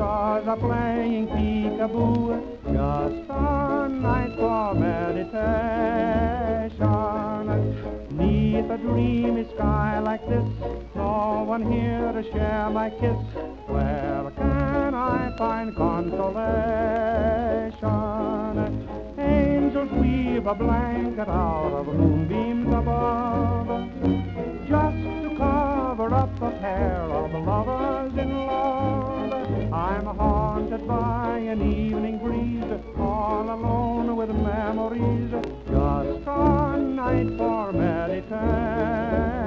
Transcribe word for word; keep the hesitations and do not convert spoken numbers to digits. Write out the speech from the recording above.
Squaws are playing peekaboo, just a night for meditation. Neath a dreamy sky like this, no one here to share my kiss. Where can I find consolation? Angels weave a blanket out of moonbeams above, just to cover up a pair of lovers in love. I'm haunted by an evening breeze, all alone with memories, just a night for meditation.